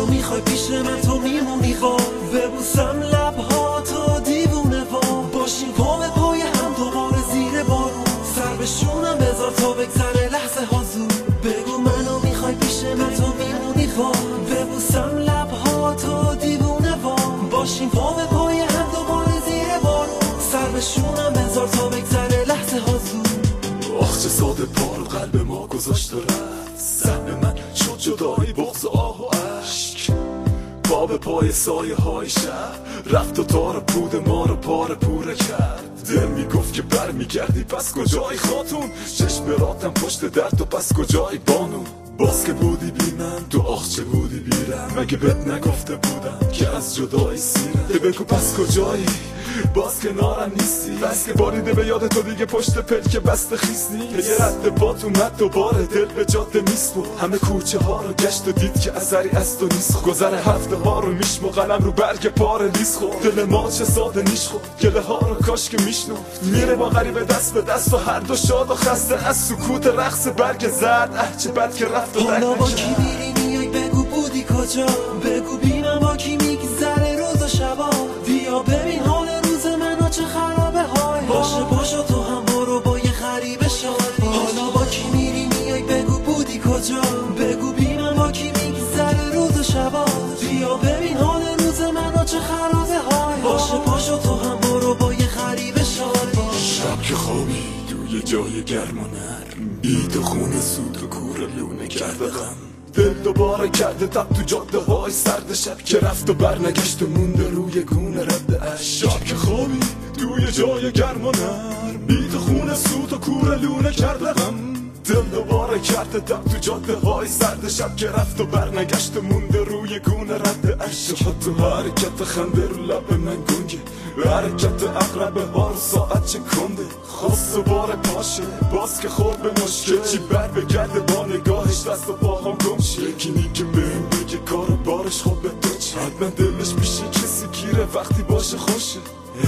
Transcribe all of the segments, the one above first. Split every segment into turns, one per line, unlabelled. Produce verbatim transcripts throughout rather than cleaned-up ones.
میخوای پیش من تو میمونی وا ببوسم لبها تو دیوونه وا باشیم پا به پای هم دوباره زیر بارون سر به شونم بذار تا بگذره لحظه ها زود بگو منو میخوای پیش من تو میمونی وا ببوسم لبها تو دیوونه وا باشیم پا به پای هم دوباره زیر بارون سر به شونم بذار تا بگذره لحظه ها زود
آخ چه ساده پارو قلب ما گذاشت و رفت سهم من شد جدایی بغض آه و عشق پا به پای سایه های شب رفت و تار پود ما رو پاره پوره کرد دل میگفت که بر میگردی پس کجایی خاتون چشم راتم پشت در تو پس کجایی بانو باز که بودی بی من تو آخ چه بودی بیرم مگه بهت نگفته بودم که از جدایی سیرم بگو پس کجایی باز کنارم نیستی بس که باریده به یاد تو دیگه پشت پلک بسته خیس نیست یه رد بات اومد دوباره دل به جاده میسپو همه کوچه ها رو گشت و دید که اثری از تو نیست گذر هفته ها رو میشم و قلم رو برگ پاره لیز خورد دل ما چه ساده نیش خورد گله ها رو کاش که میشنفت میره با غریبه دست به دست و هر دو شاد و خسته از سکوت رقص برگ زرد اه چه بد که رفت و
حالا با کی میری میای بگو بودی کجا بگو بینم با کی میگذره روز و شبا بیا ببین حال روز منو چه خرابه های باشه باشه تو هم برو با یه غریبه شادی حالا با کی میری میای بگو بودی کجا بگو بینم با کی میگذره روز و شبا بیا ببین حال روز منو چه خرابه های باشه باشه تو هم برو با یه غریبه شادی
شب که خوابی توی جای گرم و نرم بید و خونه سود و کور لونه کرده غم دل دوباره کرده تب تو جاده های سرد شب که رفت و برنگشت و مونده روی گونه رد اش شب که خوابی توی جای گرم و نرم بید و خونه سود و کور لونه کرده غم دل دوباره کرده تب تو جاده های سرد شب که رفت و برنگشت و مونده روی گونه رد اش تو حرکت خنده رو لب من گنگه حرکت اقربه ها رو ساعت چه کنده خواست و بار پاشه باز که خورد به مشکل چی بر بگرده با نگاهش دست و پاهم گمشه یکی که بهم بگه کار و بارش خوب به تو چی حتما دلش میشه کسی گیره وقتی باشه خوشه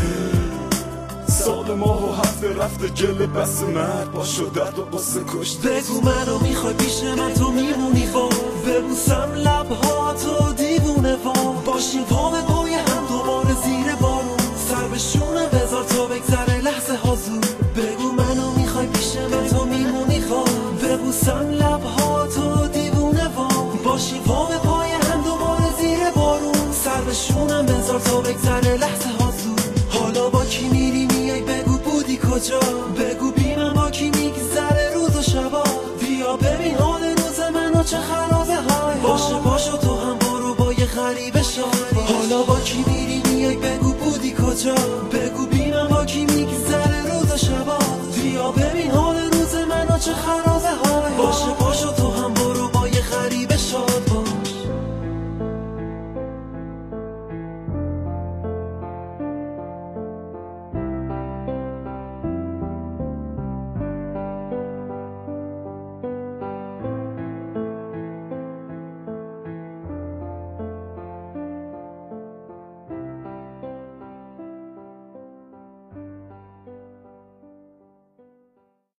سال ماه و هفته رفته گله بس مرد باشو درد و قصه کشت
بگو منو میخوای پیش من تو میمونی وا ببوسم لبها تو دیوونه وا باشیم پا به پای هم دوباره زیر بارون سر به شونه بذار تا بگذره لحظه ها زود بگو منو میخوای پیش من تو میمونی وا ببوسم لبها تو دیوونه وا باشیم پا به پای هم دوباره زیر بارون سر به شونم بذار تا بگذره لحظه ها زود حالا با کی میری میای بگو بودی کجا بگو بینم با کی میگذره روز و شبا بیا ببین حال روز منو چه خرابه های باشه باشه تو هم برو با یه غریبه شادی حالا با کی میری میای بگو بودی کجا بگو بینم با کی میگذره روز و شبا بیا ببین حال روز منو چه خرابه های باشه